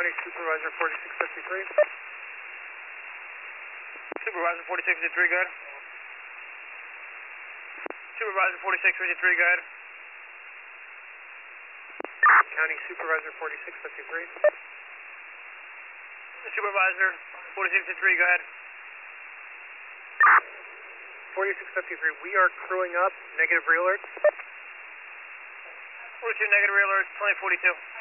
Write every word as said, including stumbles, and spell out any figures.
County Supervisor forty-six fifty-three. Supervisor forty-six fifty-three, go ahead. Supervisor forty-six fifty-three, go ahead. County Supervisor forty-six fifty-three. Supervisor forty-six fifty-three, go ahead. forty-six fifty-three, we are crewing up, negative real alert. forty-two negative real alert, twenty forty-two.